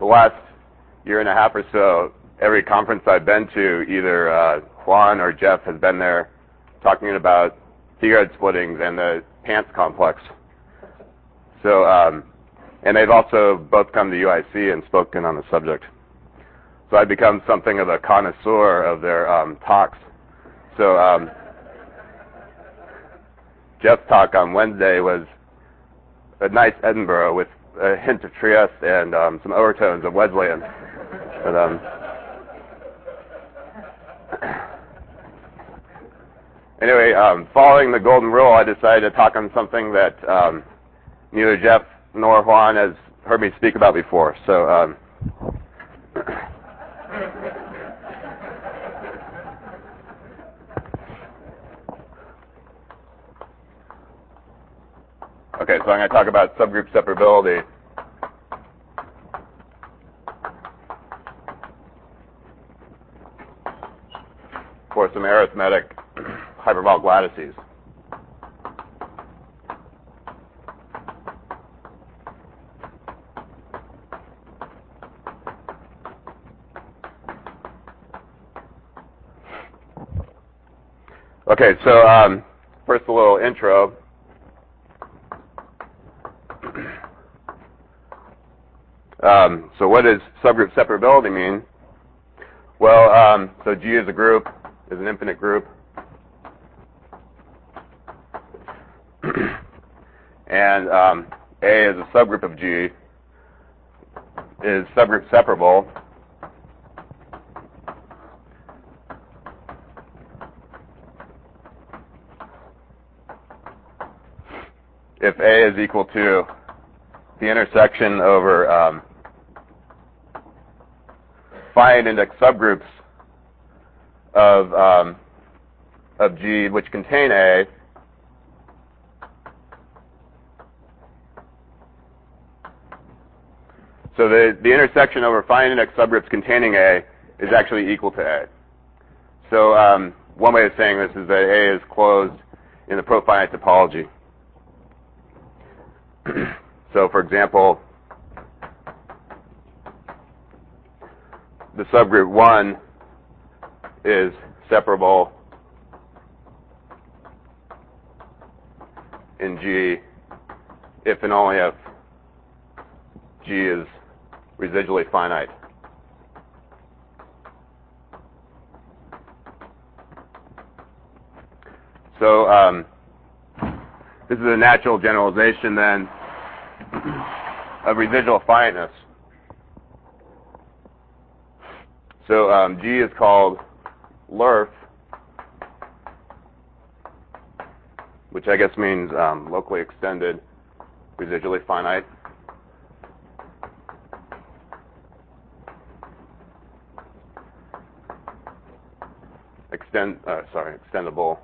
the last year and a half or so, every conference I've been to, either Juan or Jeff has been there talking about theoid splittings and the pants complex. So, and they've also both come to UIC and spoken on the subject. So I've become something of a connoisseur of their talks. So Jeff's talk on Wednesday was a nice Edinburgh with a hint of Trieste and some overtones of Wesleyan. But, anyway, following the golden rule, I decided to talk on something that neither Jeff nor Juan has heard me speak about before. So, okay, so I'm going to talk about subgroup separability. For some arithmetic hyperbolic lattices. Okay, so first a little intro. So what does subgroup separability mean? Well, so G is a group, is an infinite group. And A is a subgroup of G, is subgroup separable if A is equal to the intersection over finite index subgroups of G which contain A So the intersection over finite index subgroups containing A is actually equal to A. So one way of saying this is that A is closed in the profinite topology. So for example, the subgroup 1 is separable in G if and only if G is residually finite. So this is a natural generalization then of residual finiteness. So G is called LERF, which I guess means locally extended residually finite. Extendable.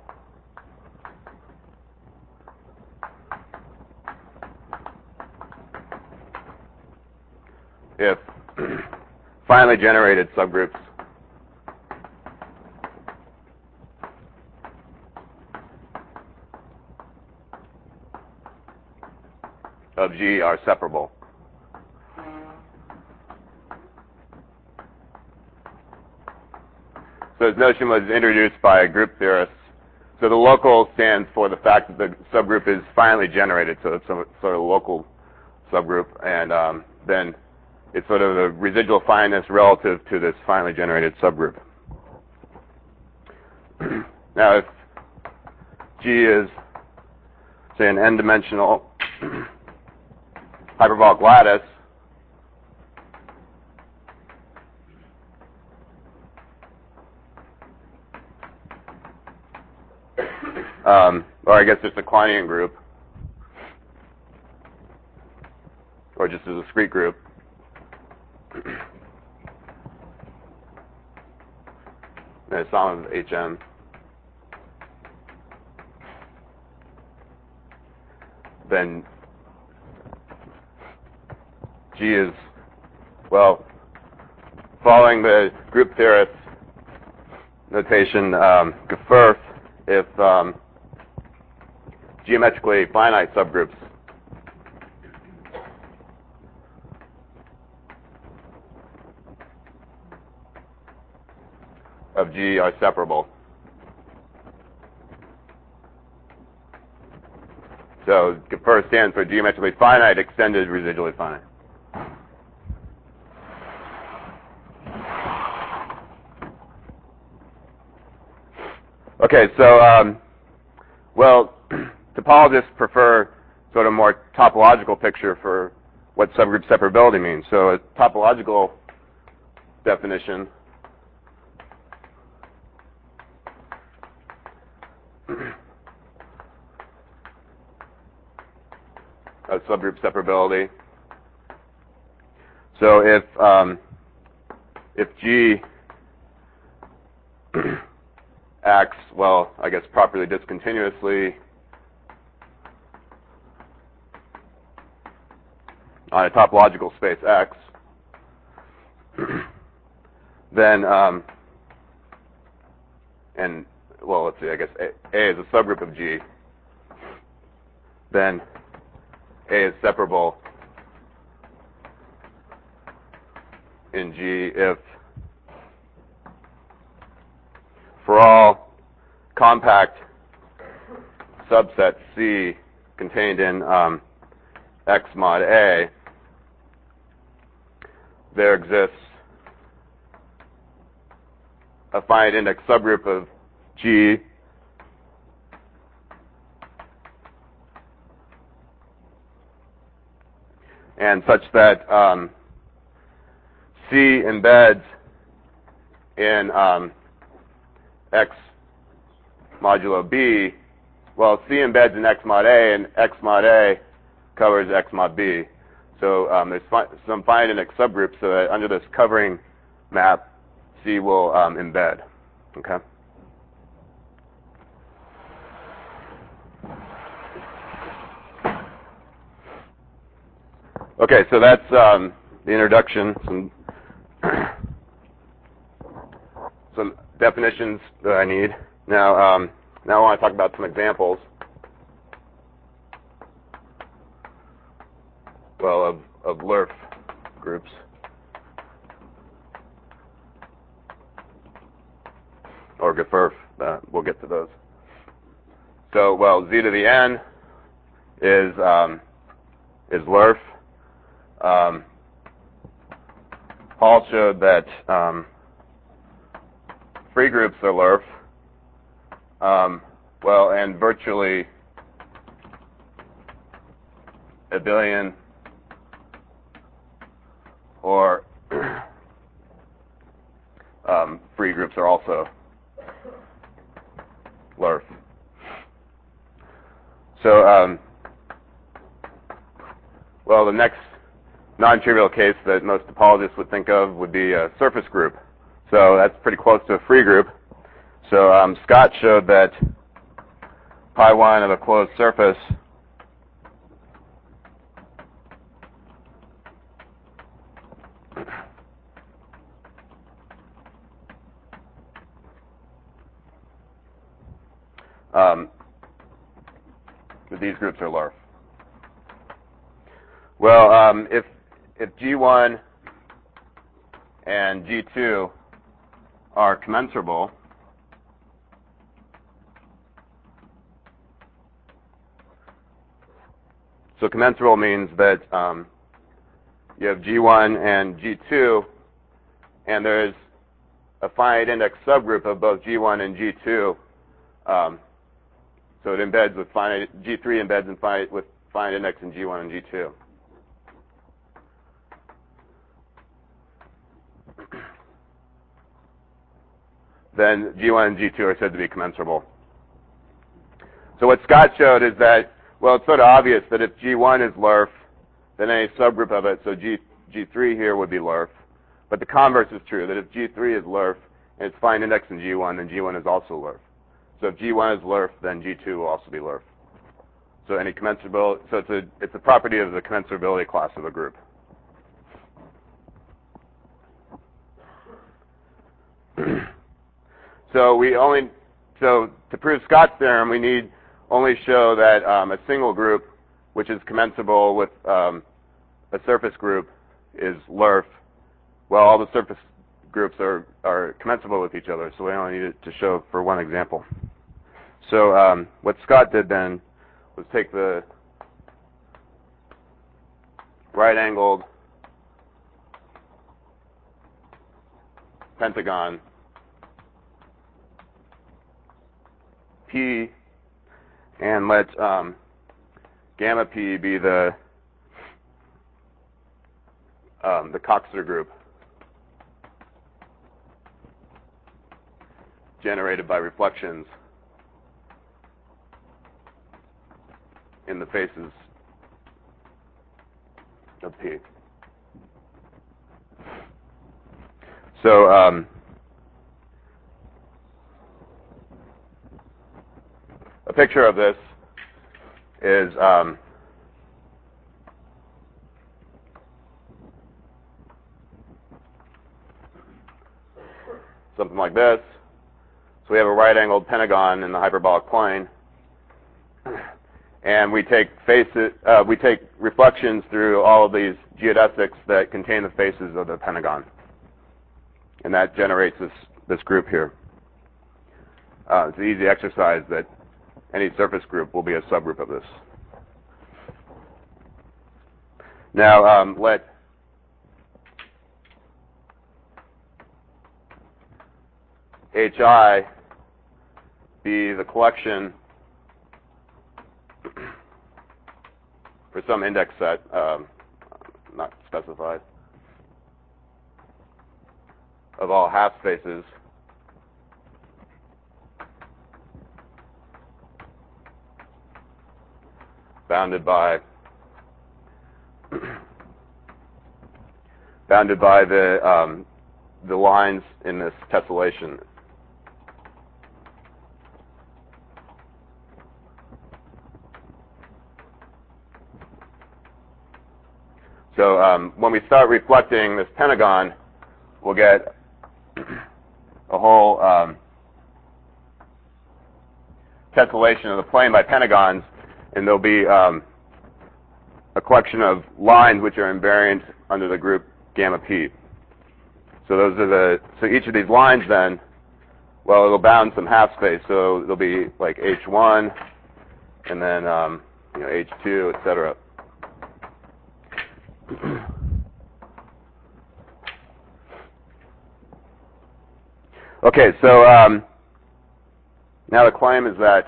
If finally generated subgroups of G are separable. So this notion was introduced by group theorists. So the local stands for the fact that the subgroup is finally generated, so it's a sort of local subgroup, and then it's sort of the residual finiteness relative to this finally generated subgroup. Now, if G is, say, an n-dimensional hyperbolic lattice, or I guess just a Kleinian group, or just a discrete group, and a sum of HM, then G is, well, following the group theorist notation, Gefurth, if geometrically finite subgroups of G are separable. So GFR stands for geometrically finite extended residually finite. Okay, so, well, topologists prefer sort of more topological picture for what subgroup separability means. So a topological definition of subgroup separability. So if G acts, well, I guess properly discontinuously on a topological space X, then, and, well, let's see, I guess A is a subgroup of G, then A is separable in G if for all compact subsets C contained in X mod A, there exists a finite index subgroup of G and such that C embeds in X modulo B. Well, C embeds in X mod A, and X mod A covers X mod B. So there's some finite index subgroup so that under this covering map, C will embed. Okay. Okay, so that's the introduction. Some definitions that I need. Now I want to talk about some examples. Well, of Lerf groups. Or GFR, we'll get to those. So, well, Z to the N is Lerf. Paul showed that free groups are Lerf. Well, and virtually abelian or free groups are also Lerf. So, well, the next non-trivial case that most topologists would think of would be a surface group. So that's pretty close to a free group. So Scott showed that pi 1 of a closed surface these groups are Lerf. Well, if G1 and G2 are commensurable, so commensurable means that you have G1 and G2, and there's a finite index subgroup of both G1 and G2. So it embeds with finite, G3 embeds in with finite index in G1 and G2. Then G1 and G2 are said to be commensurable. So what Scott showed is that, well, it's sort of obvious that if G1 is Lerf, then any subgroup of it, so G3 here would be Lerf. But the converse is true, that if G3 is Lerf and it's finite index in G1, then G1 is also Lerf. So if G1 is Lerf, then G2 will also be Lerf. So any commensurable, so it's a property of the commensurability class of a group. So to prove Scott's theorem, we need only show that a single group, which is commensurable with a surface group, is Lerf. Well, all the surface groups are commensurable with each other, so we only need it to show for one example. So what Scott did then was take the right-angled pentagon P and let gamma P be the Coxeter group generated by reflections in the faces of P. So a picture of this is something like this. So we have a right-angled pentagon in the hyperbolic plane, and we take reflections through all of these geodesics that contain the faces of the pentagon, and that generates this group here. It's an easy exercise that any surface group will be a subgroup of this. Now let HI be the collection for some index set, not specified, of all half spaces bounded by the lines in this tessellation. So when we start reflecting this pentagon, we'll get a whole tessellation of the plane by pentagons, and there'll be a collection of lines which are invariant under the group gamma P. So so each of these lines then, well, it'll bound some half space. So there'll be like H1, and then H2, etc. Okay, so now the claim is that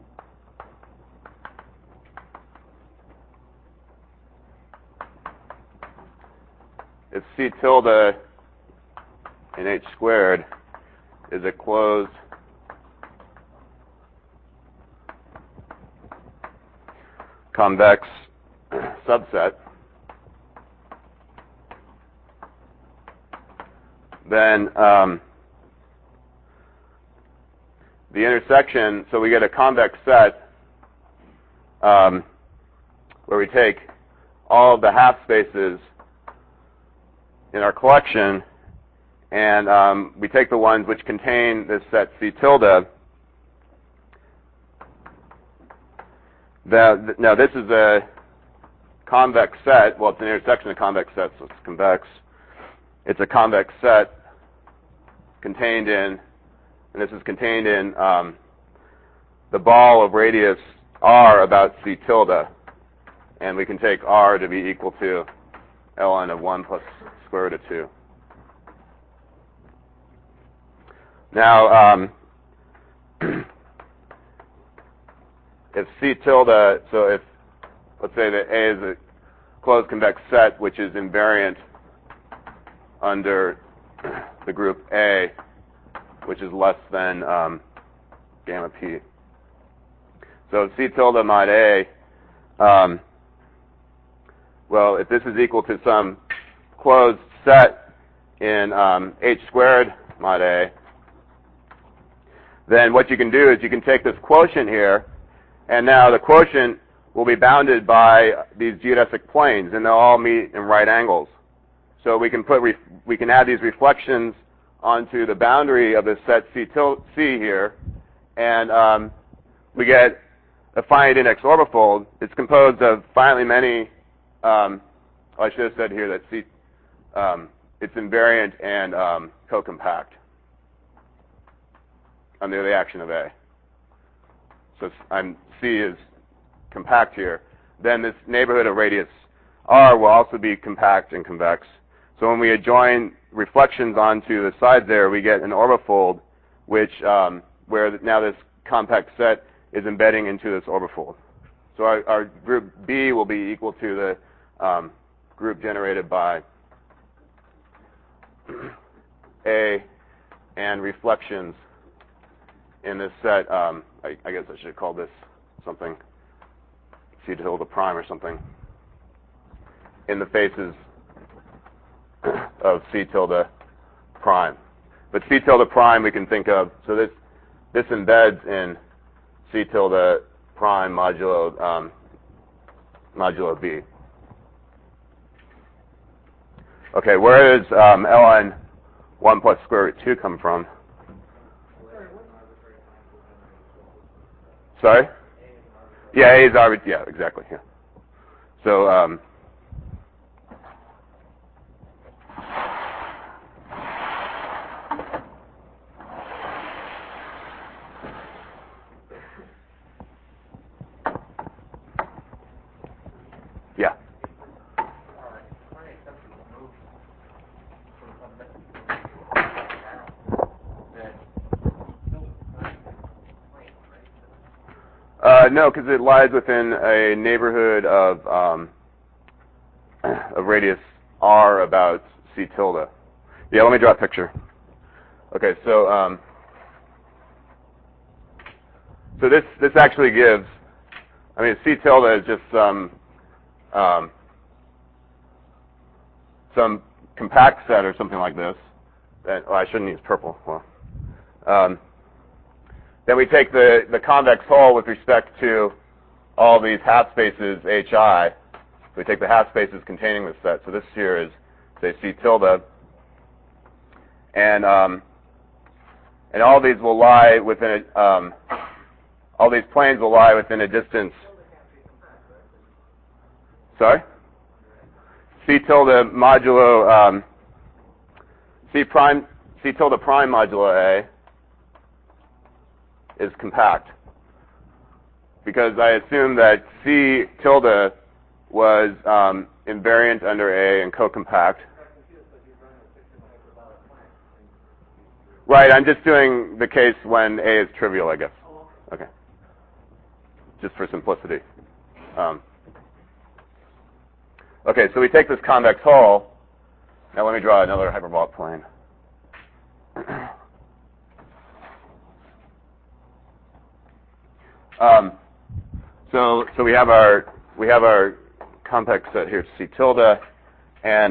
if C tilde in H squared is a closed convex subset, then the intersection, so we get a convex set where we take all of the half spaces in our collection, and we take the ones which contain this set C tilde. Now this is a convex set. Well, it's an intersection of convex sets, so it's convex. It's a convex set contained in, and this is contained in the ball of radius r about C tilde, and we can take r to be equal to ln of 1 plus square root of 2. Now, if C tilde, so if, let's say that A is a closed convex set which is invariant under the group A, which is less than gamma P. So C tilde mod A, well, if this is equal to some closed set in H squared mod A, then what you can do is you can take this quotient here, and now the quotient will be bounded by these geodesic planes, and they'll all meet in right angles. So we can add these reflections onto the boundary of this set C here, and we get a finite index orbifold. It's composed of finitely many. I should have said here that it's invariant and co-compact under the action of A. So C is compact here. Then this neighborhood of radius R will also be compact and convex. So when we adjoin reflections onto the sides there, we get an orbifold, which where now this compact set is embedding into this orbifold. So our group B will be equal to the group generated by A and reflections in this set. I guess I should call this something C tilde prime or something in the faces of C tilde prime. But C tilde prime we can think of, so this embeds in C tilde prime modulo B. Okay, where does ln 1 plus square root 2 come from? Sorry? Yeah, A is arbitrary. Yeah, exactly. Yeah. So yeah. No, because it lies within a neighborhood of radius R about C tilde. Yeah, let me draw a picture. Okay, so so this actually gives, I mean, C tilde is just some compact set or something like this. That, oh, I shouldn't use purple. Well, then we take the convex hull with respect to all these half spaces HI. We take the half spaces containing this set. So this here is, say, C tilde. And all these will lie within all these planes will lie within a distance. Sorry? C tilde modulo C tilde prime modulo A is compact, because I assume that C tilde was invariant under A and co-compact. Right, I'm just doing the case when A is trivial, I guess. Okay. Just for simplicity. Okay, so we take this convex hull. Now let me draw another hyperbolic plane. So we have our compact set here, C tilde, and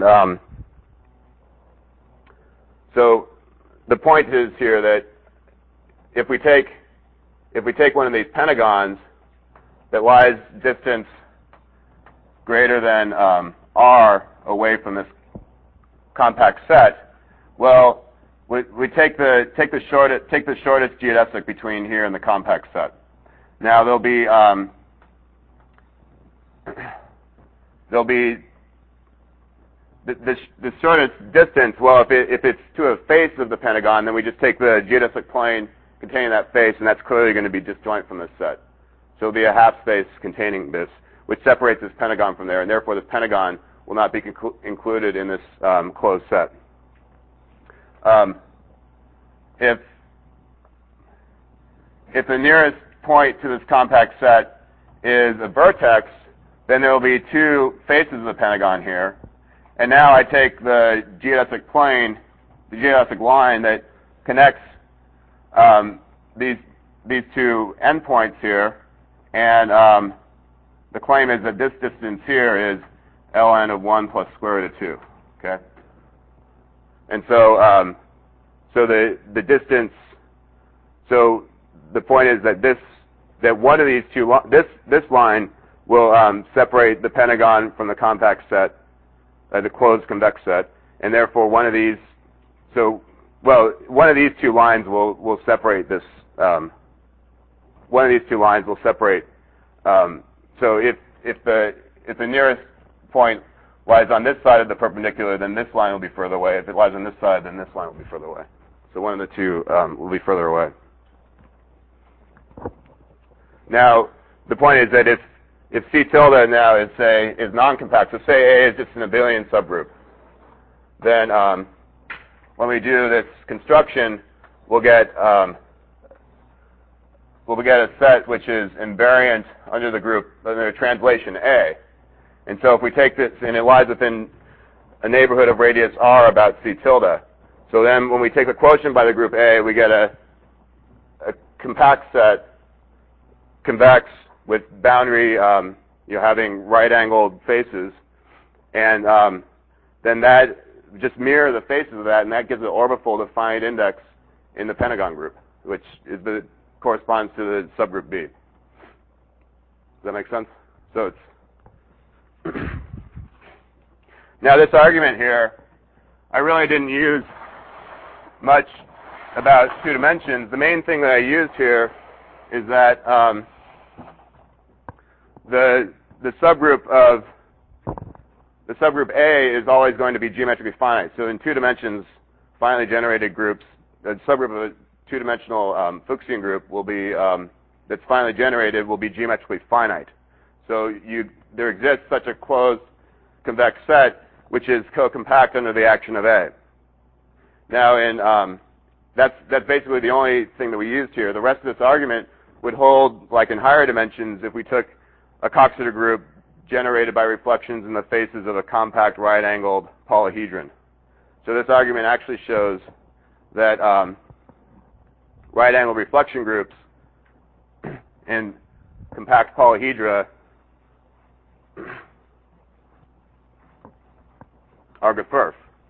so the point is here that if we take one of these pentagons that lies distance greater than R away from this compact set, well, we take the shortest geodesic between here and the compact set. Now there'll be the shortest distance. Well, if it's to a face of the pentagon, then we just take the geodesic plane containing that face, and that's clearly going to be disjoint from this set. So it'll be a half space containing this, which separates this pentagon from there, and therefore this pentagon will not be included in this closed set. If the nearest point to this compact set is a vertex, then there will be two faces of the pentagon here. And now I take the geodesic plane, the geodesic line that connects these two endpoints here, and the claim is that this distance here is ln of 1 plus square root of 2. Okay, and so so the distance. So the point is that one of these two this line will separate the pentagon from the compact set, the closed convex set, and therefore one of these. So one of these two lines will separate this. One of these two lines will separate. So if the nearest point lies on this side of the perpendicular, then this line will be further away. If it lies on this side, then this line will be further away. So one of the two will be further away. Now, the point is that if C tilde now is non-compact, so say A is just an abelian subgroup, then when we do this construction, we'll get a set which is invariant under the group, under translation A. And so if we take this, and it lies within a neighborhood of radius R about C tilde. So then when we take the quotient by the group A, we get a compact set, convex, with boundary, having right-angled faces. And then that just mirror the faces of that, and that gives an orbifold of finite index in the pentagon group, which is corresponds to the subgroup B. Does that make sense? So it's now this argument here, I really didn't use much about two dimensions. The main thing that I used here is that the subgroup A is always going to be geometrically finite. So in two dimensions, finitely generated groups, the subgroup of a two-dimensional Fuchsian group will be that's finitely generated will be geometrically finite. So there exists such a closed convex set which is co-compact under the action of A. Now, that's basically the only thing that we used here. The rest of this argument would hold like in higher dimensions if we took a Coxeter group generated by reflections in the faces of a compact right-angled polyhedron. So this argument actually shows that right-angled reflection groups in compact polyhedra are Gefurf.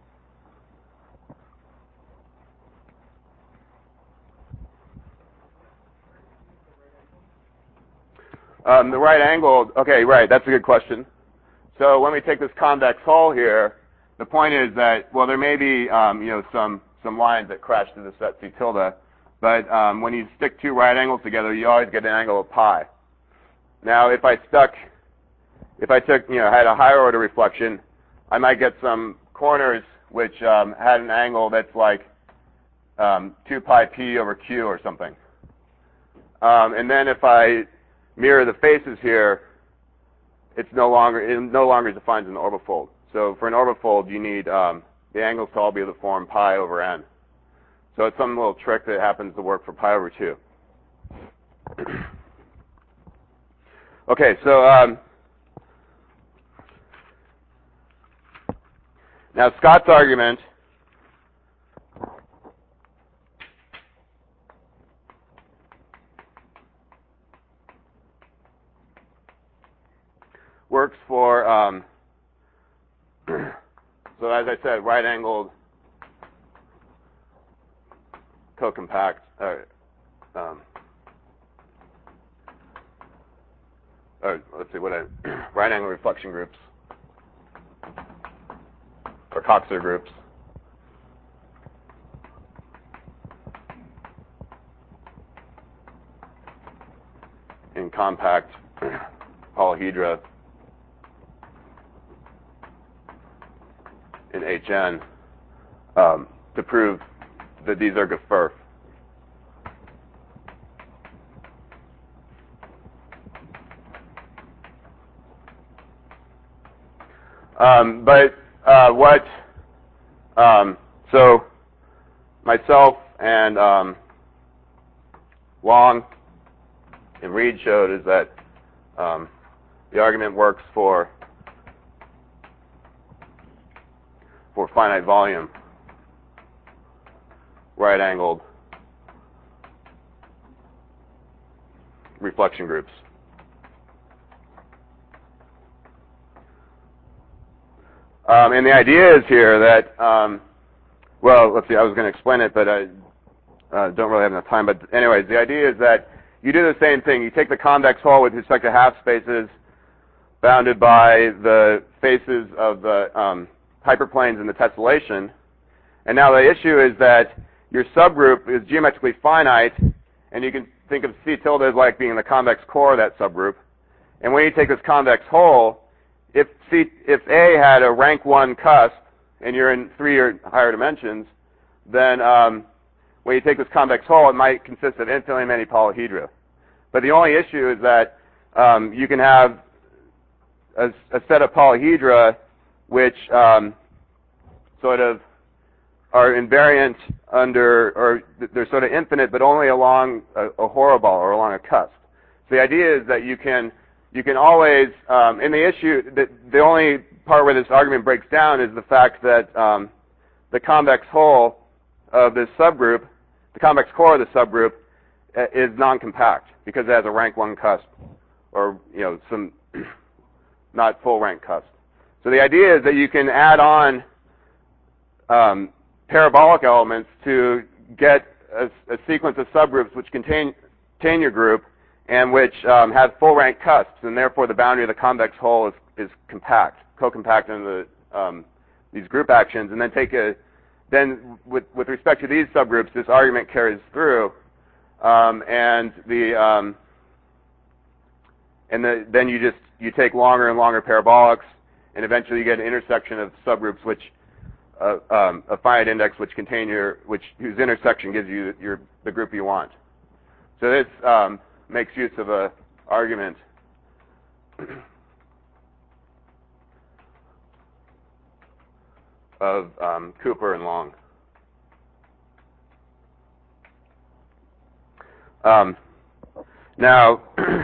The right-angled, okay, right, that's a good question. So when we take this convex hull here, the point is that, well, there may be, some lines that crash to the set C tilde, but when you stick two right angles together, you always get an angle of pi. Now, if I took, had a higher order reflection, I might get some corners which had an angle that's like 2 pi p over q or something. And then if I mirror the faces here, it no longer defines an orbifold. So for an orbifold, you need the angles to all be of the form pi over n. So it's some little trick that happens to work for pi over 2. Okay, so now Scott's argument works for, so as I said, right-angled co-compact, right-angle reflection groups, or Coxeter groups. In compact polyhedra in HN to prove that these are Gefurf. So myself and Wong and Reed showed is that the argument works for finite volume, right-angled reflection groups. And the idea is here that, well, let's see, I was going to explain it, but I don't really have enough time. But anyways, the idea is that you do the same thing. You take the convex hull with respect to half spaces bounded by the faces of the hyperplanes in the tessellation. And now the issue is that your subgroup is geometrically finite, and you can think of C tilde as like being the convex core of that subgroup. And when you take this convex hull, if A had a rank 1 cusp, and you're in 3 or higher dimensions, then when you take this convex hull, it might consist of infinitely many polyhedra. But the only issue is that you can have a set of polyhedra which sort of are invariant under, or they're sort of infinite, but only along a horoball or along a cusp. So the idea is that you can always, in the issue, the only part where this argument breaks down is the fact that the convex hull of this subgroup, the convex core of the subgroup, is non-compact because it has a rank 1 cusp, or some not full rank cusp. So the idea is that you can add on parabolic elements to get a sequence of subgroups which contain your group and which have full rank cusps, and therefore the boundary of the convex hull is compact, co-compact in these group actions, and then with respect to these subgroups, this argument carries through, then you take longer and longer parabolics, and eventually you get an intersection of subgroups which a finite index whose intersection gives you the group you want. So this makes use of an argument of Cooper and Long. Now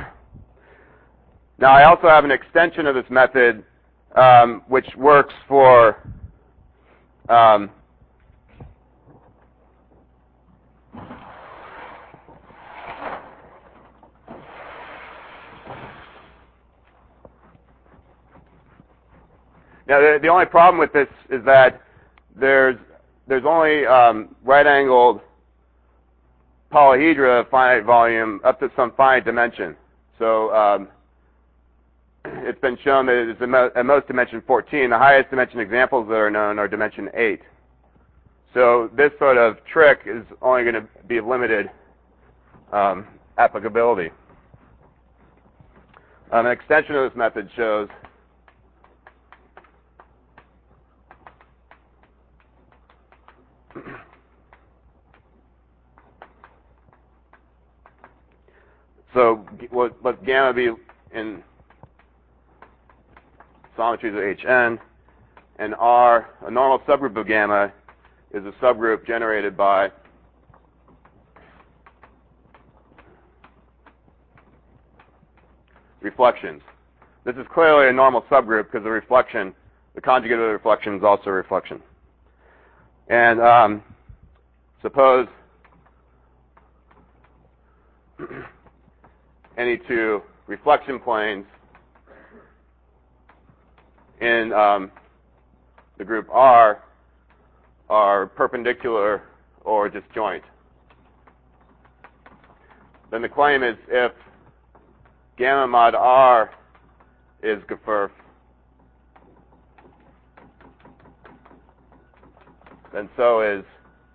I also have an extension of this method which works for now the only problem with this is that there's only right-angled polyhedra of finite volume up to some finite dimension. So it's been shown that it's at most dimension 14. The highest dimension examples that are known are dimension 8. So this sort of trick is only going to be of limited applicability. An extension of this method shows so let gamma be in isometries of Hn, and R, a normal subgroup of gamma, is a subgroup generated by reflections. This is clearly a normal subgroup because the conjugate of the reflection is also a reflection. And suppose any two reflection planes in the group R are perpendicular or disjoint. Then the claim is if gamma mod R is Gfurf, then so is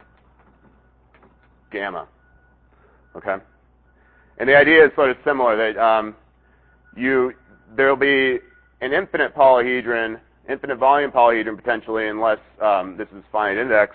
gamma. Okay? And the idea is sort of similar, that there will be an infinite volume polyhedron potentially, unless this is finite index,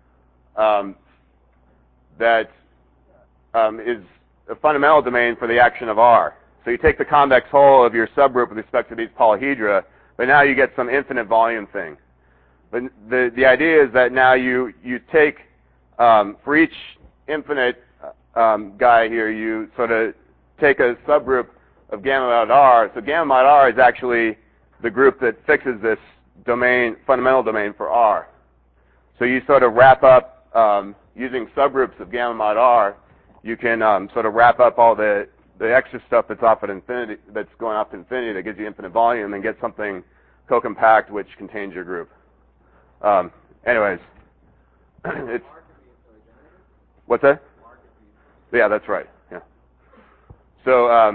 that is a fundamental domain for the action of R. So you take the convex hull of your subgroup with respect to these polyhedra, but now you get some infinite volume thing. But the idea is that now you take, for each infinite guy here, you sort of take a subgroup of gamma mod R. So gamma mod R is actually the group that fixes this domain, fundamental domain for R. So you sort of wrap up, using subgroups of gamma mod R, you can sort of wrap up all the extra stuff that's off at infinity, that's going off to infinity, that gives you infinite volume, and get something co-compact which contains your group. Anyways, it's what's that? Yeah, that's right. Yeah. So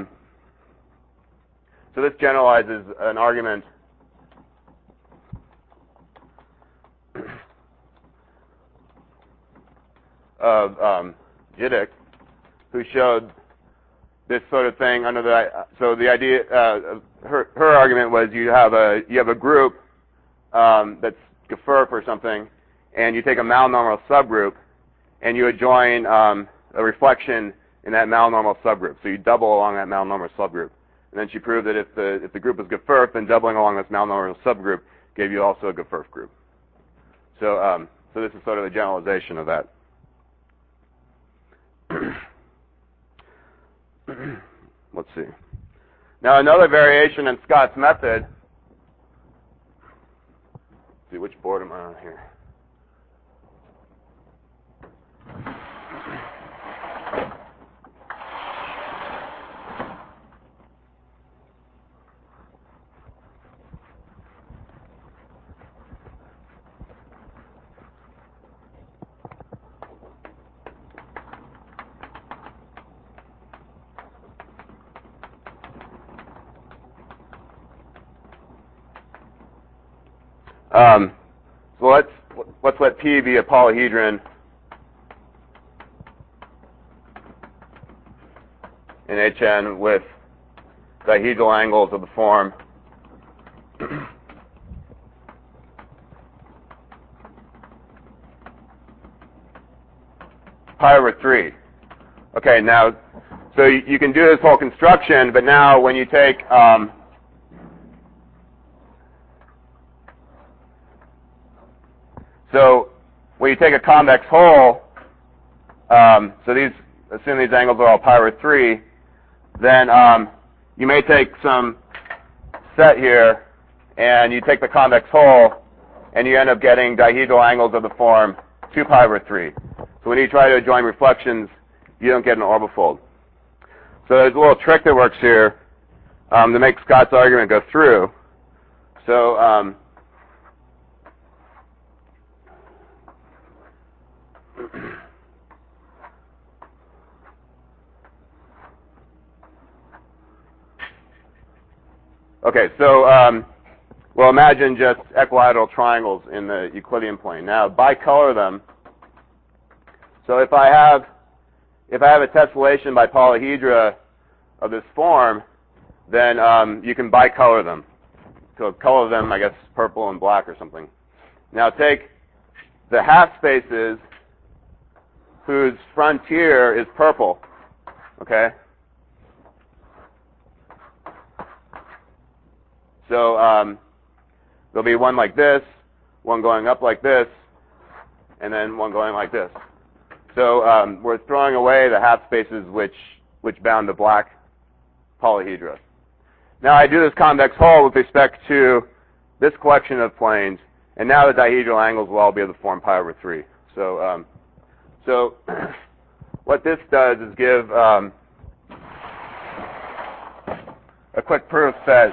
this generalizes an argument of Jiddick, who showed this sort of thing under the idea her argument was you have a group that's Gfurf or something, and you take a malnormal subgroup, and you adjoin a reflection in that malnormal subgroup. So you double along that malnormal subgroup. And then she proved that if the group was Gfurf, then doubling along this malnormal subgroup gave you also a Gfurf group. So so this is sort of a generalization of that. Let's see. Now another variation in Scott's method. Let's see, which board am I on here? So let's let P be a polyhedron in HN with dihedral angles of the form pi over 3. Okay, now, so you can do this whole construction, but now when you take so when you take a convex hole, so assume these angles are all pi over 3, then you may take some set here, and you take the convex hole, and you end up getting dihedral angles of the form 2 pi over 3. So when you try to adjoin reflections, you don't get an orbifold. So there's a little trick that works here to make Scott's argument go through. So okay, so well, imagine just equilateral triangles in the Euclidean plane. Now, bicolor them. So if I have a tessellation by polyhedra of this form, then you can bicolor them. So color them, I guess, purple and black or something. Now take the half spaces whose frontier is purple, okay? So there'll be one like this, one going up like this, and then one going like this. So we're throwing away the half spaces which bound the black polyhedra. Now I do this convex hole with respect to this collection of planes, and now the dihedral angles will all be of the form pi over 3. So so what this does is give a quick proof that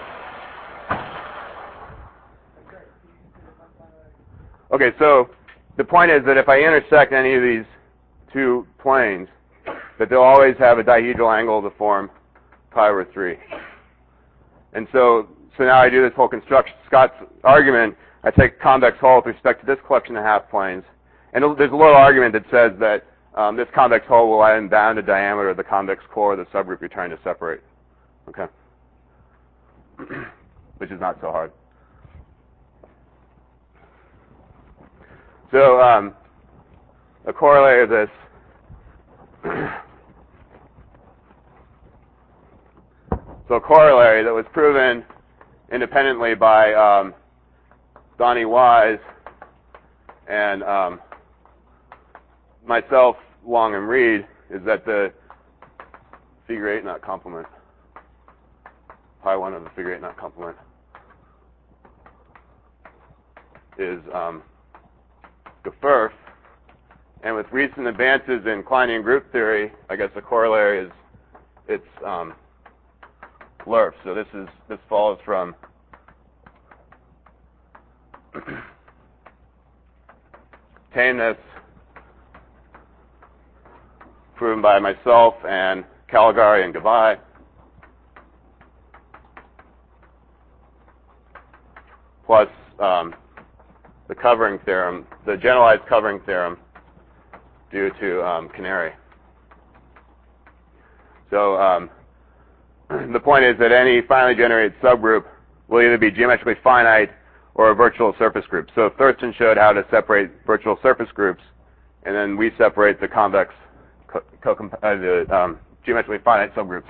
okay, so the point is that if I intersect any of these two planes, that they'll always have a dihedral angle of the form pi over 3. And so now I do this whole construction. Scott's argument, I take convex hole with respect to this collection of half planes, and there's a little argument that says that this convex hole will end bound the diameter of the convex core of the subgroup you're trying to separate. Okay, which is not so hard. So a corollary of this so a corollary that was proven independently by Donnie Wise and myself, Long, and Reed is that the figure 8 knot complement, pi 1 of the figure 8 knot complement, is Gfurf. And with recent advances in Kleinian group theory, I guess the corollary is it's Lerf. So this follows from tameness proven by myself and Caligari and Gavai. Plus the covering theorem, the generalized covering theorem due to Canary. So the point is that any finally generated subgroup will either be geometrically finite or a virtual surface group. So Thurston showed how to separate virtual surface groups, and then we separate the convex, geometrically finite subgroups.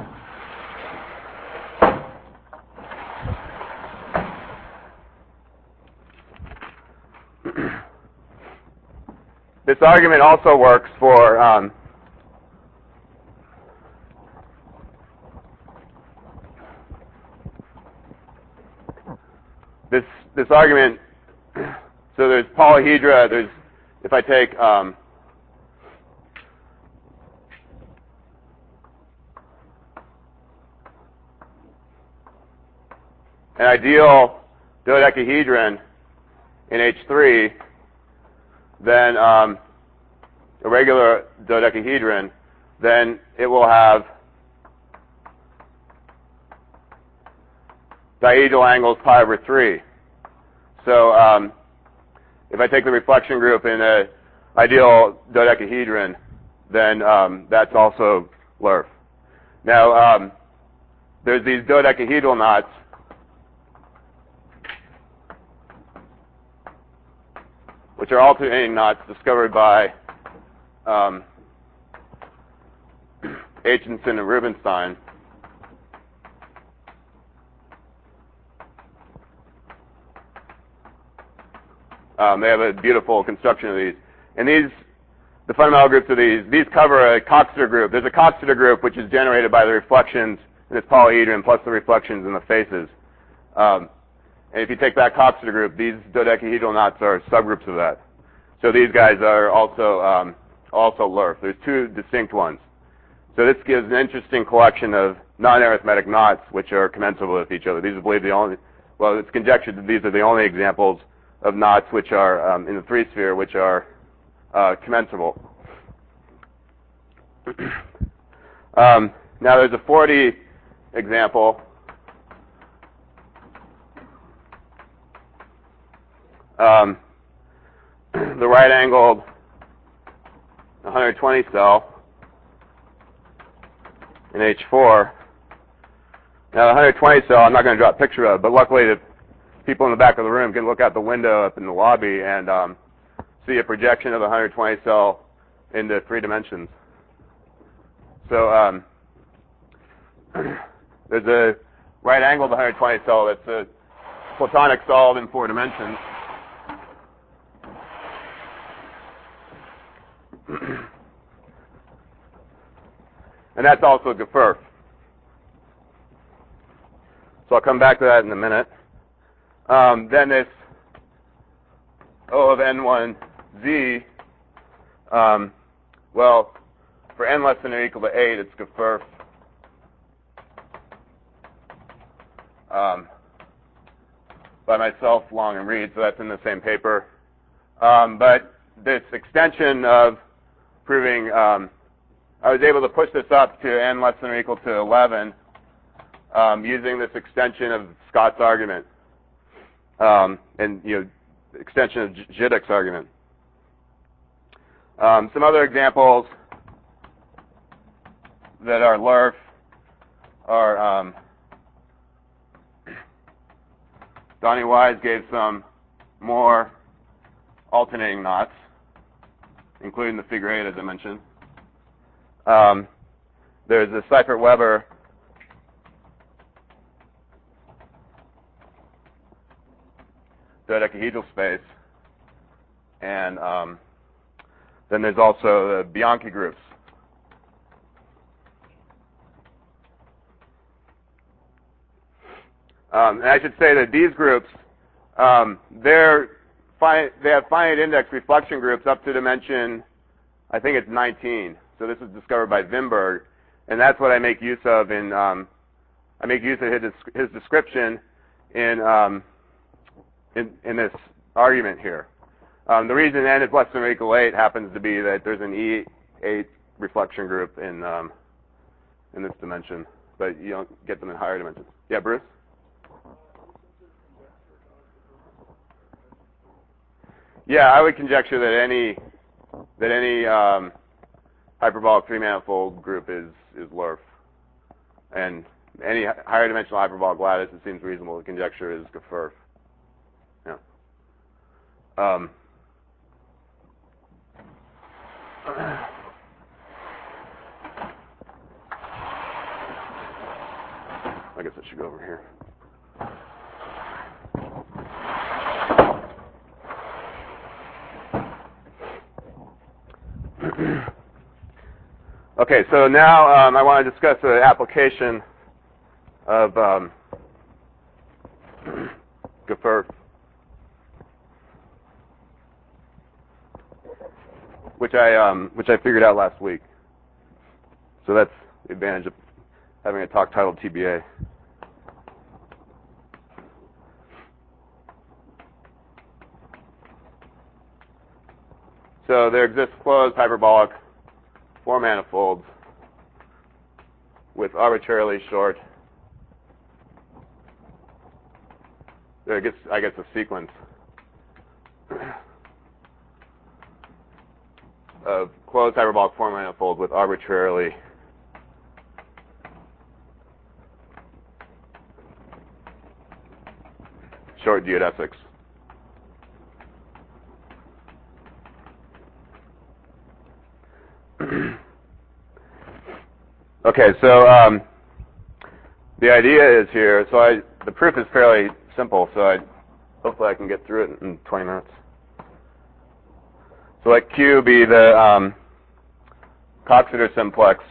This argument also works for this argument. So there's polyhedra. There's, if I take an ideal dodecahedron in H3, then a regular dodecahedron, then it will have dihedral angles pi over 3. So if I take the reflection group in an ideal dodecahedron, then that's also Lerf. Now, there's these dodecahedral knots which are alternating knots discovered by Aitchison and Rubinstein. They have a beautiful construction of these. And these, the fundamental groups of these cover a Coxeter group. There's a Coxeter group which is generated by the reflections in this polyhedron plus the reflections in the faces. And if you take that Coxeter group, these dodecahedral knots are subgroups of that. So these guys are also Lerf. There's two distinct ones. So this gives an interesting collection of non-arithmetic knots which are commensurable with each other. These are believed the only, well, it's conjectured that these are the only examples of knots which are in the three-sphere which are commensurable. Now there's a 4D example. The right-angled 120 cell in H4. Now the 120 cell, I'm not going to draw a picture of, but luckily the people in the back of the room can look out the window up in the lobby and see a projection of the 120 cell into 3 dimensions. So there's a right-angled 120 cell that's a platonic solid in 4 dimensions. And that's also Gfurf. So I'll come back to that in a minute. Then this O of n1z, well, for n less than or equal to 8, it's Gfurf by myself, Long, and Reed, so that's in the same paper. But this extension of proving, I was able to push this up to n less than or equal to 11 using this extension of Scott's argument. And, extension of Zhidek's argument. Some other examples that are Lerf are Donnie Wise gave some more alternating knots, including the figure 8, as I mentioned. There's the Seifert-Weber dodecahedral space, and then there's also the Bianchi groups. And I should say that these groups, they have finite index reflection groups up to dimension, I think it's 19. So this was discovered by Wimberg, and that's what I make use of in I make use of his description in this argument here. The reason n is less than or equal to 8 happens to be that there's an E8 reflection group in this dimension, but you don't get them in higher dimensions. Yeah, Bruce? Yeah, I would conjecture that any hyperbolic 3-manifold group is Lerf, and any higher dimensional hyperbolic lattice, it seems reasonable to conjecture is Gafurf. Yeah. I guess I should go over here. Okay, so now I want to discuss the application of Gafurf, which I figured out last week. So that's the advantage of having a talk titled TBA. So there exists closed hyperbolic four manifolds with arbitrarily short, I guess a sequence of closed hyperbolic four manifolds with arbitrarily short geodesics. Okay, so the idea is here, so the proof is fairly simple, so hopefully I can get through it in 20 minutes. So let Q be the Coxeter simplex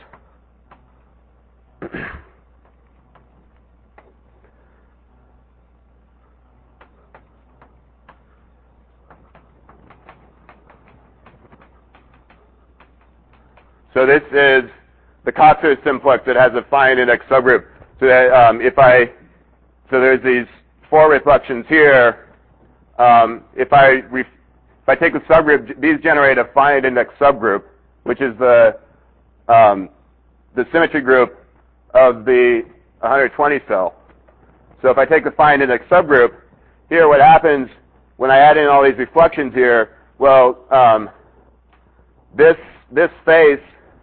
so this is the Coxeter simplex that has a finite index subgroup. So that so there's these four reflections here. If I take the subgroup, these generate a finite index subgroup, which is the symmetry group of the 120 cell. So if I take the finite index subgroup, here what happens when I add in all these reflections here, well, this face,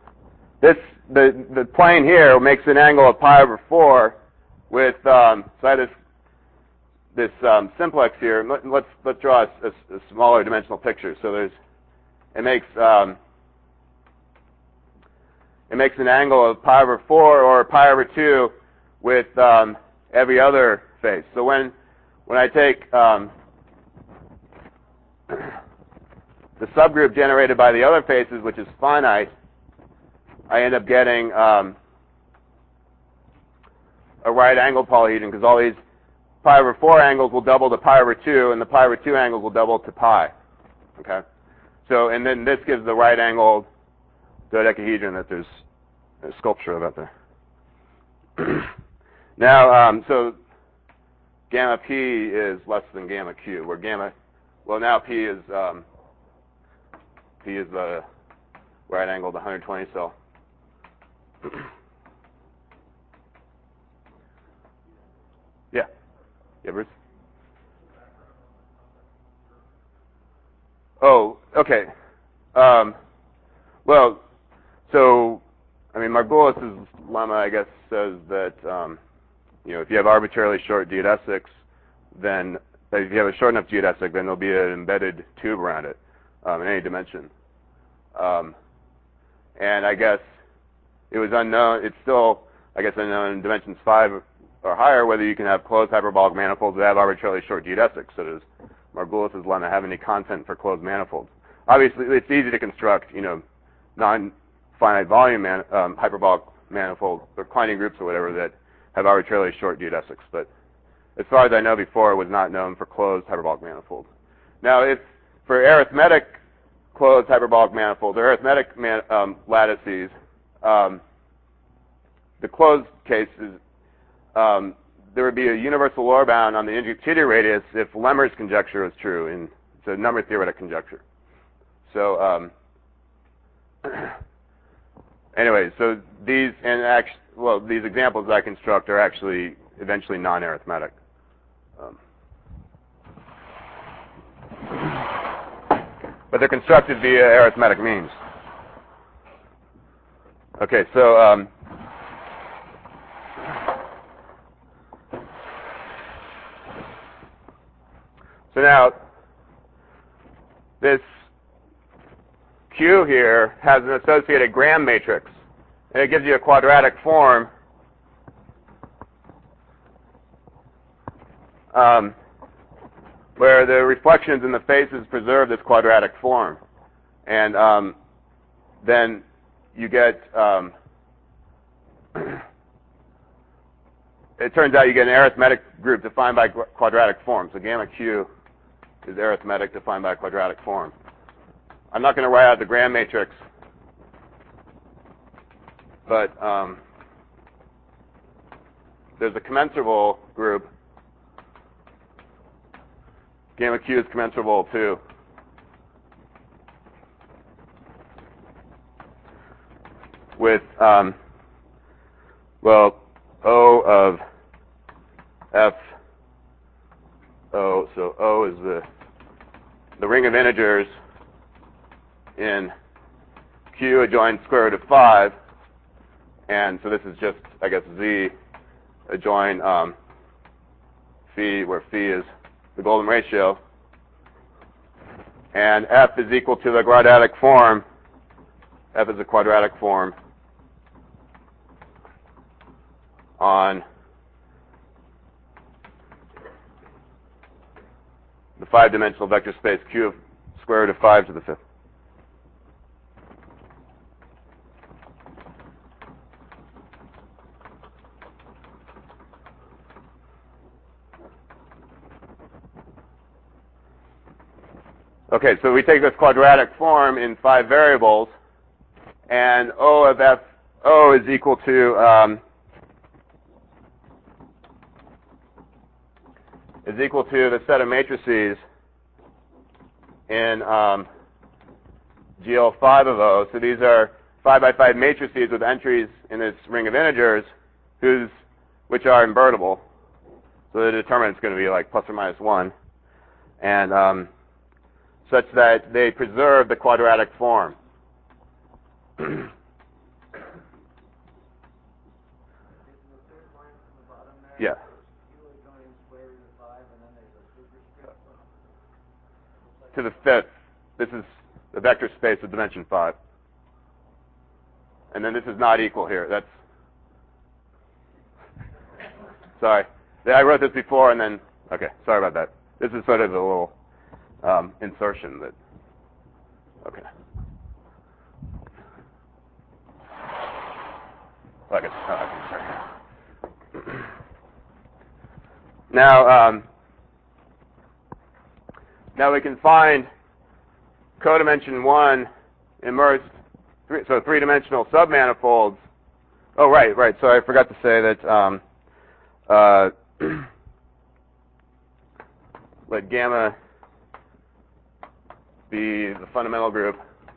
the plane here makes an angle of pi over 4 with, so I have this simplex here. Let's draw a smaller dimensional picture. So it makes an angle of pi over 4 or pi over 2 with every other face. So when I take the subgroup generated by the other faces, which is finite, I end up getting a right-angled polyhedron because all these pi over 4 angles will double to pi over 2, and the pi over 2 angles will double to pi. Okay? So, and then this gives the right-angled dodecahedron that there's a sculpture of out there. Now, so gamma p is less than gamma q, where now p is the right-angled 120 cell. Yeah, Bruce? Oh, okay. Well, so, I mean, Margulis's lemma, I guess, says that, if you have arbitrarily short geodesics, then if you have a short enough geodesic, then there'll be an embedded tube around it in any dimension. And I guess it was unknown. It's still, I guess, unknown in dimensions 5 or higher whether you can have closed hyperbolic manifolds that have arbitrarily short geodesics. So does Margulis's lemma have any content for closed manifolds? Obviously, it's easy to construct, non-finite volume hyperbolic manifolds or Kleinian groups or whatever that have arbitrarily short geodesics. But as far as I know before, it was not known for closed hyperbolic manifolds. Now, if for arithmetic closed hyperbolic manifolds or arithmetic lattices, the closed case is there would be a universal lower bound on the injectivity radius if Lemmer's conjecture was true, and it's a number theoretic conjecture. So anyway, so these these examples that I construct are actually eventually non-arithmetic. But they're constructed via arithmetic means. Okay, so So now, this Q here has an associated Gram matrix, and it gives you a quadratic form where the reflections in the faces preserve this quadratic form. And then you get, it turns out you get an arithmetic group defined by quadratic form. So gamma Q is arithmetic defined by a quadratic form. I'm not going to write out the Gram matrix, but there's a commensurable group. Gamma Q is commensurable too. With, well, O of F O. So O is the ring of integers in Q adjoins square root of 5. And so this is just, I guess, Z adjoin phi, where phi is the golden ratio. And F is equal to the quadratic form. F is a quadratic form on the 5-dimensional vector space Q of square root of 5 to the 5th. Okay, so we take this quadratic form in 5 variables, and O of F O is equal to the set of matrices in GL5 of O. So these are 5 by 5 matrices with entries in this ring of integers, which are invertible. So the determinant's going to be like plus or minus 1, and such that they preserve the quadratic form. Yeah. To the 5th. This is the vector space of dimension 5. And then this is not equal here. That's, sorry. I wrote this before and then, okay, sorry about that. This is sort of a little insertion that, okay. Now we can find codimension 1 immersed, so 3-dimensional submanifolds. Oh, right. So I forgot to say that let gamma be the fundamental group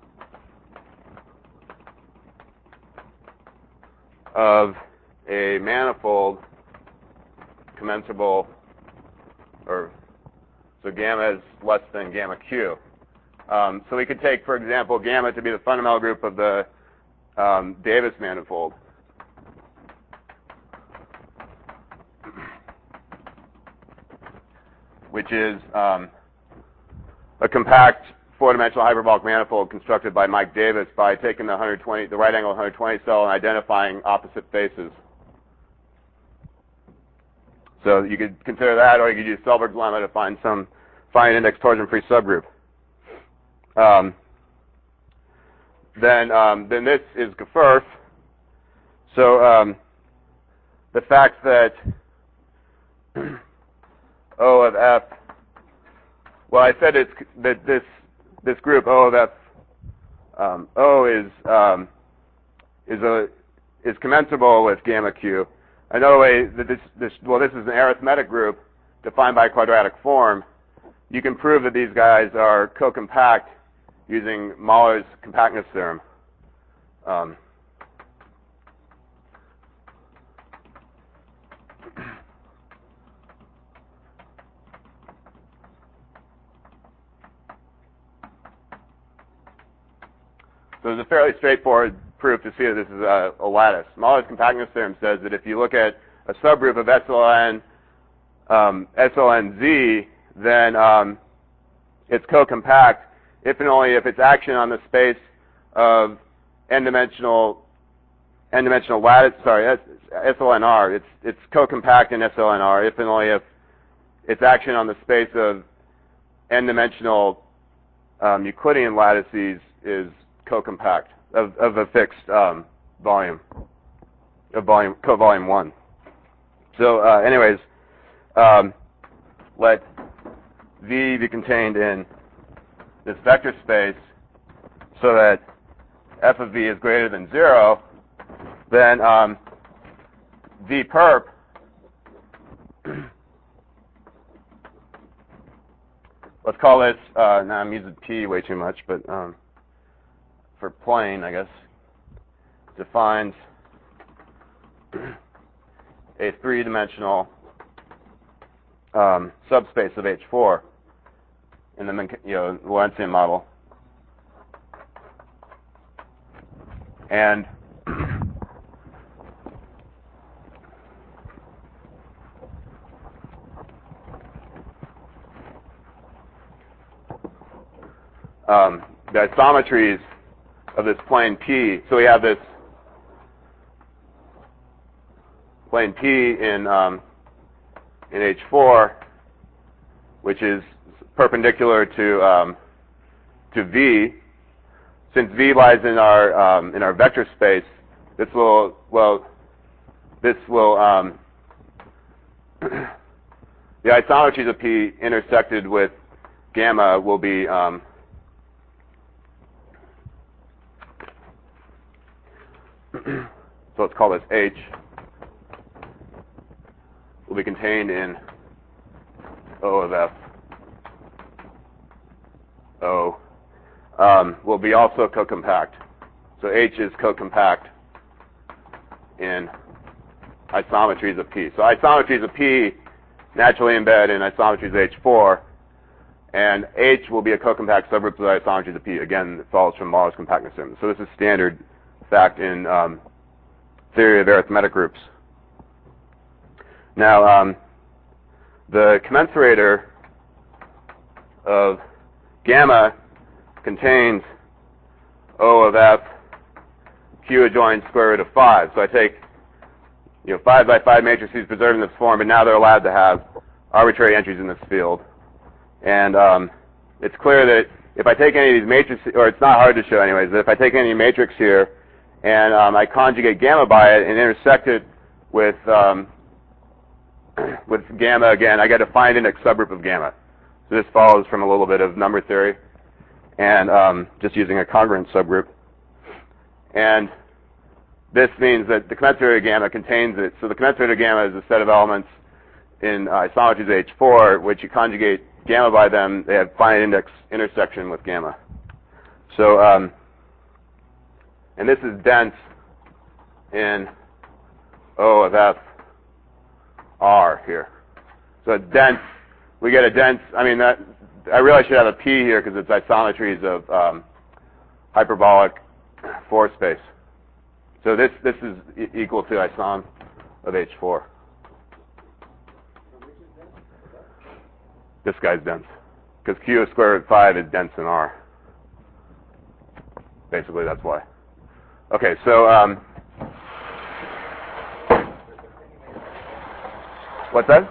of a manifold commensurable, or so gamma is less than gamma Q. So we could take, for example, gamma to be the fundamental group of the Davis manifold. Which is a compact 4-dimensional hyperbolic manifold constructed by Mike Davis by taking the right angle 120 cell and identifying opposite faces. So you could consider that, or you could use Selberg's lemma to find some finite index torsion-free subgroup. Then this is Gfurf. So the fact that O of F, well, I said that this group O of F O is commensurable with gamma Q. Another way that this is an arithmetic group defined by a quadratic form. You can prove that these guys are co-compact using Mahler's compactness theorem. So it's a fairly straightforward proof to see that this is a lattice. Mahler's compactness theorem says that if you look at a subgroup of SLN Z, then it's co-compact if and only if its action on the space of n-dimensional lattice, SLNR, it's co-compact in SLNR if and only if its action on the space of n-dimensional Euclidean lattices is co-compact of a fixed volume, covolume 1. So anyways, let V be contained in this vector space so that f of V is greater than 0, then V perp let's call this, now I'm using P way too much, but for plane, I guess, defines a three-dimensional subspace of H4 in the Lorentzian model. And the isometries of this plane P. So we have this plane P in H4, which is perpendicular to V. Since V lies in our vector space, this will the isometries of P intersected with gamma will be so let's call this H, will be contained in O of F. O will be also co-compact. So H is co-compact in isometries of P. So isometries of P naturally embed in isometries of H4, and H will be a co-compact subgroup of the isometries of P. Again, it follows from Mahler's compactness theorem. So this is standard fact in theory of arithmetic groups. Now, the commensurator of gamma contains O of F Q adjoins square root of 5. So I take 5 by 5 matrices preserved in this form, but now they're allowed to have arbitrary entries in this field. And it's clear that if I take any of these matrices, or it's not hard to show anyways, that if I take any matrix here and I conjugate gamma by it and intersect it with gamma again, I get a finite index subgroup of gamma. So this follows from a little bit of number theory and just using a congruent subgroup. And this means that the commensurator of gamma contains it. So the commensurator of gamma is a set of elements in isometries H4, which you conjugate gamma by them, they have finite index intersection with gamma. So, and this is dense in O of F R here. So it's dense. We get a dense, I mean, that I really should have a P here because it's isometries of hyperbolic 4 space. So this is equal to isom of H4. This guy's dense because Q square root 5 is dense in R. Basically, that's why. Okay, so what's that?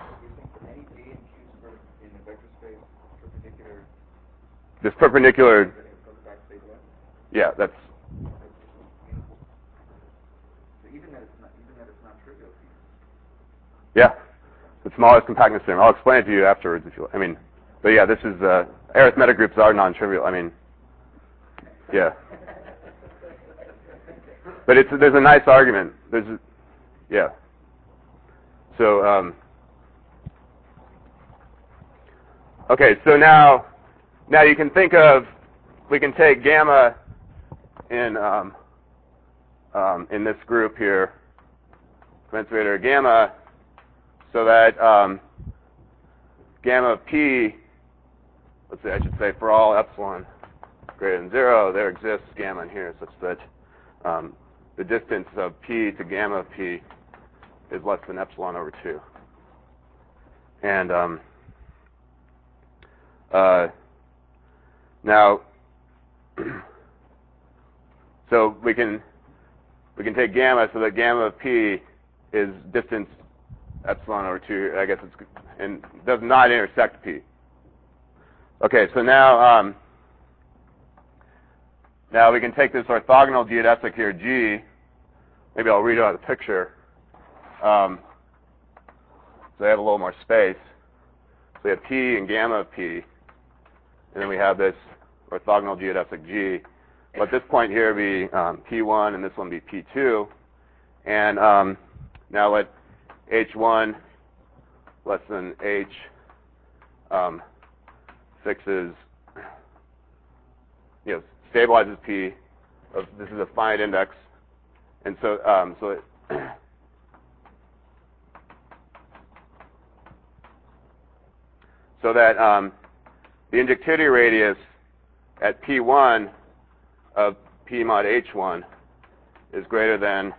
This perpendicular. Yeah, that's. Even that it's not trivial. Yeah, the smallest compactness theorem. I'll explain it to you afterwards if you. I mean, but yeah, this is arithmetic groups are non-trivial. I mean, yeah. But there's a nice argument. Yeah. So okay, so now you can think of, we can take gamma in this group here, commensurator of gamma, so that gamma of P, let's say I should say for all epsilon greater than 0, there exists gamma in here such that the distance of P to gamma of P is less than epsilon over 2. And Now, so we can take gamma, so that gamma of P is distance epsilon over 2. I guess it's, and does not intersect P. Okay, so now now we can take this orthogonal geodesic here, G. Maybe I'll read it out of the picture. So I have a little more space. So we have P and gamma of P, and then we have this orthogonal geodesic G. Let this point here be P1, and this one be P2. And now let H1 less than H fixes, stabilizes P. This is a finite index, and so so that the injectivity radius at P1 of P mod H1 is greater than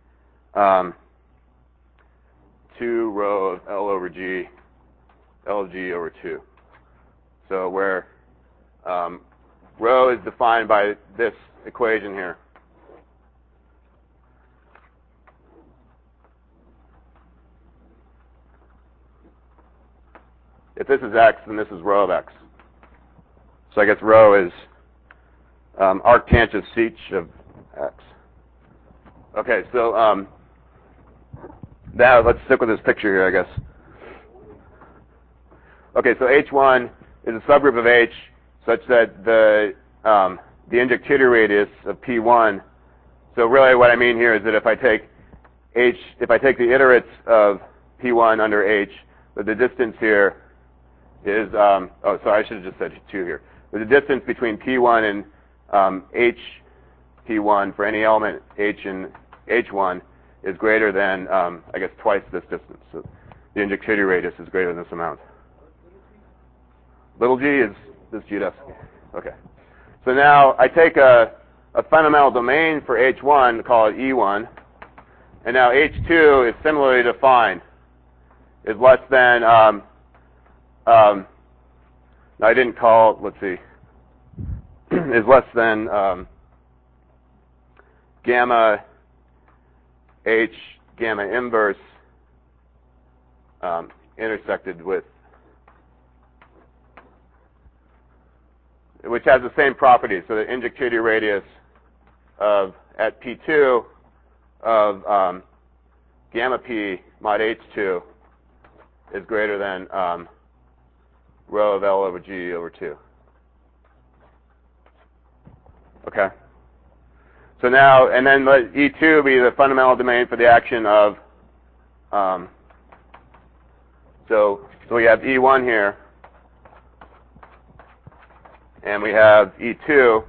2 rho of L over G, L of G over 2. So where rho is defined by this equation here. If this is x, then this is rho of x. So I guess rho is arctangent sech of x. Okay, so now let's stick with this picture here, I guess. Okay, so H1 is a subgroup of H such that the injectivity radius of P1. So really, what I mean here is that if I take H, if I take the iterates of P1 under H, but the distance here is oh, sorry, I should have just said 2 here. But the distance between P1 and H P1 for any element H in H1 is greater than, I guess, twice this distance. So the injectivity radius is greater than this amount. Little g is this geodesic. Okay. So now I take a fundamental domain for H1, call it E1, and now H2 is similarly defined, is less than, no, I didn't call, let's see, is less than gamma H gamma inverse intersected with, which has the same property. So the injectivity radius of at P2 of gamma P mod H2 is greater than rho of L over G over 2. Okay. So now, and then let E2 be the fundamental domain for the action of, so we have E1 here, and we have E2.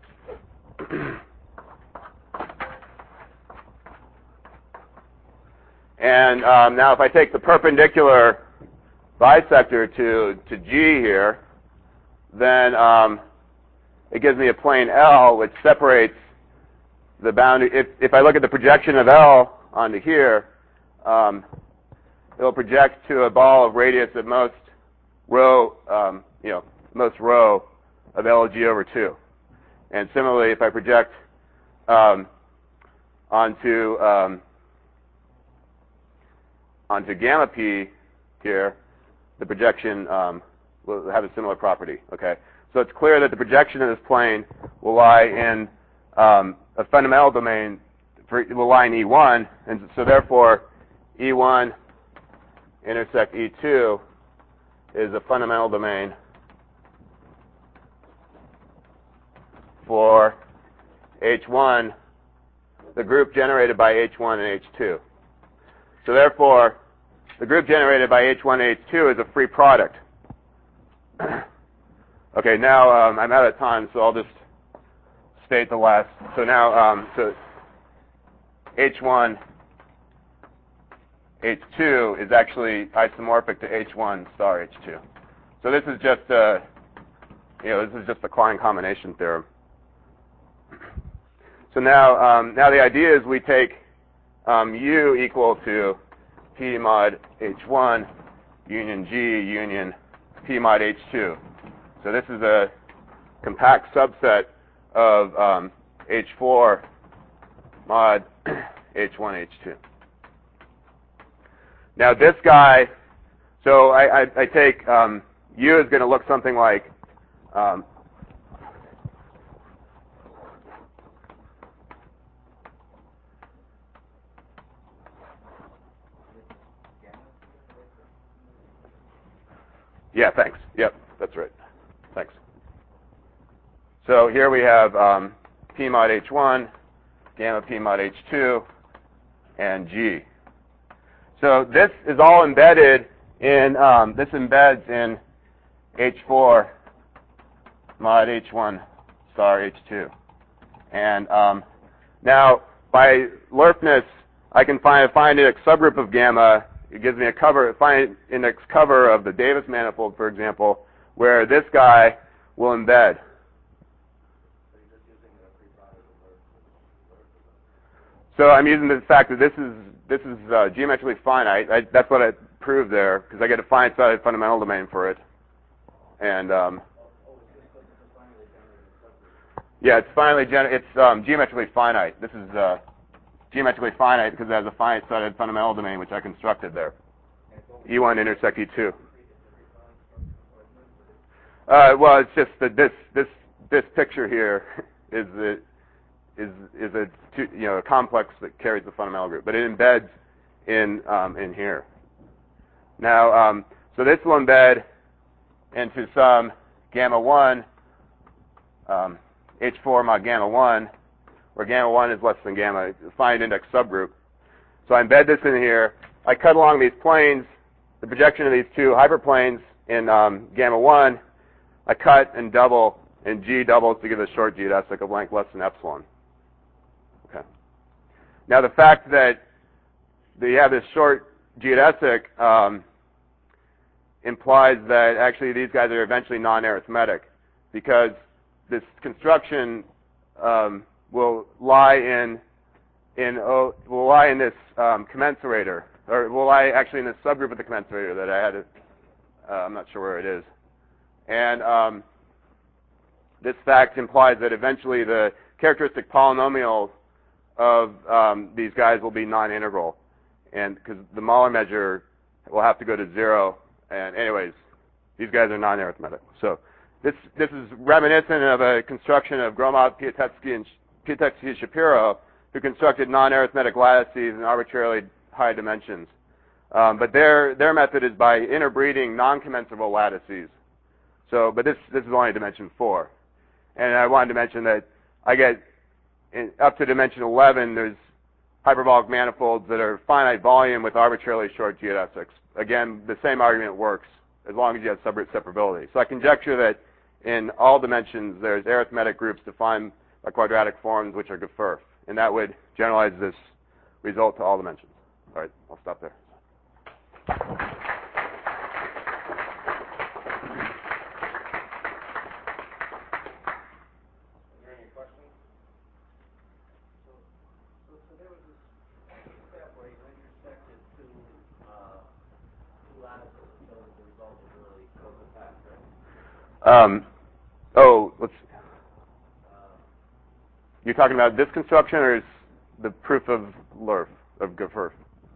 And now if I take the perpendicular bisector to G here, then it gives me a plane L which separates the boundary. If I look at the projection of L onto here, it'll project to a ball of radius at most rho, most rho of L of G over 2. And similarly, if I project onto gamma P here, the projection will have a similar property. Okay, so it's clear that the projection of this plane will lie in a fundamental domain, will lie in E1, and so therefore E1 intersect E2 is a fundamental domain for H1, the group generated by H1 and H2. So therefore, the group generated by H1 and H2 is a free product. Okay, now I'm out of time, so I'll just state the last. So now, so H1, H2 is actually isomorphic to H1 star H2. So this is just this is just the Klein combination theorem. So now, now the idea is we take U equal to P mod H1 union G union P mod H2. So this is a compact subset of H4 mod H1, H2. Now this guy, so I take U is going to look something like yeah, thanks. Yep, that's right. Thanks. So here we have P mod H1, gamma P mod H2, and G. So this is all embedded in, this embeds in H4 mod H1 star H2. And now, by lerpness, I can find an index subgroup of gamma. It gives me a cover, find index cover of the Davis manifold, for example, where this guy will embed. So I'm using the fact that this is geometrically finite. That's what I proved there, because I get a finite-sided fundamental domain for it. And yeah, it's geometrically finite. This is geometrically finite because it has a finite-sided fundamental domain which I constructed there. E1 intersect E2. Well, it's just that this picture here is a complex that carries the fundamental group, but it embeds in here. Now, so this will embed into some gamma 1, H4 mod gamma 1, where gamma 1 is less than gamma, finite index subgroup. So I embed this in here. I cut along these planes, the projection of these two hyperplanes in gamma 1. I cut and double, and G doubles to give a short geodesic of length less than epsilon. Okay. Now the fact that you have this short geodesic implies that actually these guys are eventually non-arithmetic, because this construction will lie in this commensurator, or will lie actually in this subgroup of the commensurator that I had. I'm not sure where it is. And this fact implies that eventually the characteristic polynomial of these guys will be non-integral, and because the Mahler measure will have to go to 0. And anyways, these guys are non-arithmetic. So this is reminiscent of a construction of Gromov, Piasecki, and Shapiro, who constructed non-arithmetic lattices in arbitrarily high dimensions. But their method is by interbreeding non-commensurable lattices. So, but this is only dimension 4. And I wanted to mention that I get up to dimension 11, there's hyperbolic manifolds that are finite volume with arbitrarily short geodesics. Again, the same argument works as long as you have subgroup separability. So I conjecture that in all dimensions, there's arithmetic groups defined by quadratic forms which are Gfurf. And that would generalize this result to all dimensions. All right, I'll stop there. Let's see. You're talking about this construction, or is the proof of Lerf, of Gfurf?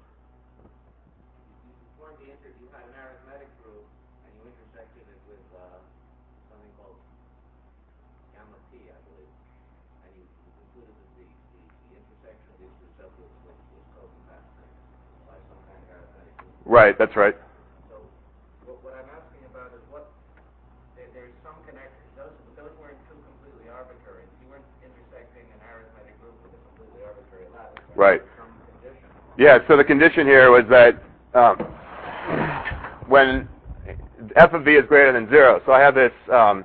You had an arithmetic group, and you intersected it with something called gamma T, I believe, and you concluded that the intersection of these two subgroups was co-compact by some kind of arithmetic group. Right, that's right. What I'm asking about is there's some connection. Those weren't two completely arbitrary. You weren't intersecting an arithmetic group with a completely arbitrary lattice. Right. Some condition. Yeah, so the condition here was that when f of v is greater than 0, so I have this,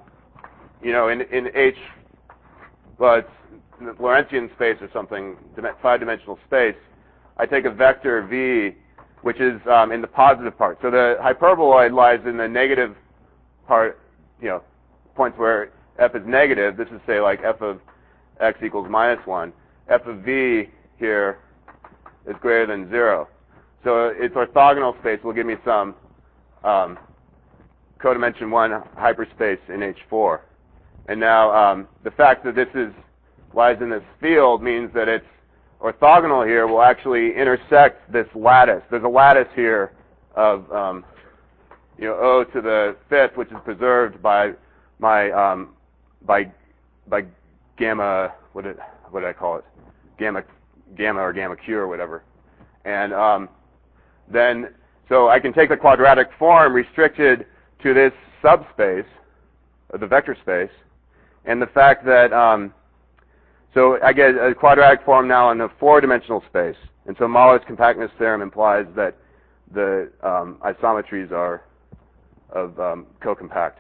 in H, well, it's Lorentzian space or something, 5-dimensional space, I take a vector v, which is in the positive part. So the hyperboloid lies in the negative part, points where f is negative. This is, say, like f of x equals -1. F of v here is greater than 0. So its orthogonal space will give me some codimension 1 hyperspace in H4. And now the fact that this lies in this field means that it's orthogonal here will actually intersect this lattice. There's a lattice here of O to the 5th, which is preserved by my by gamma. What did I call it? Gamma or gamma Q or whatever. And then so I can take the quadratic form restricted to this subspace, the vector space, and the fact that so I get a quadratic form now in the 4-dimensional space. And so Mahler's compactness theorem implies that the isometries are of co-compact.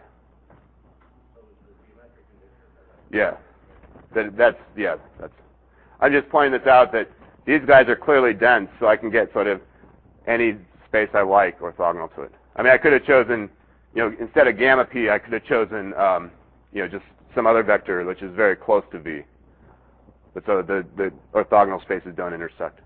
Yeah. That's. I'm just pointing this out that these guys are clearly dense, so I can get sort of any space I like orthogonal to it. I mean, I could have chosen, instead of gamma p, I could have chosen, just some other vector which is very close to v. But so the orthogonal spaces don't intersect.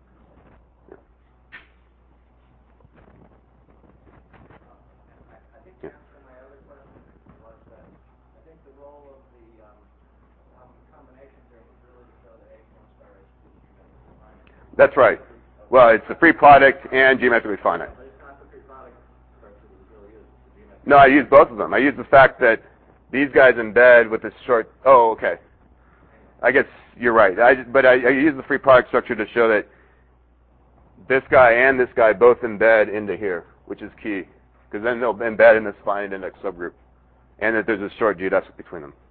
I think the answer to my other question was that I think the role of the combination theorem was really to show that H1 star is geometrically finite. That's right. Well, it's the free product and geometrically finite. But it's not the free product structure that was really used. It's the geometric. No, I use both of them. I use the fact that these guys embed with this short. Oh, okay. I guess you're right. But I use the free product structure to show that this guy and this guy both embed into here, which is key, because then they'll embed in this finite index subgroup, and that there's a short geodesic between them.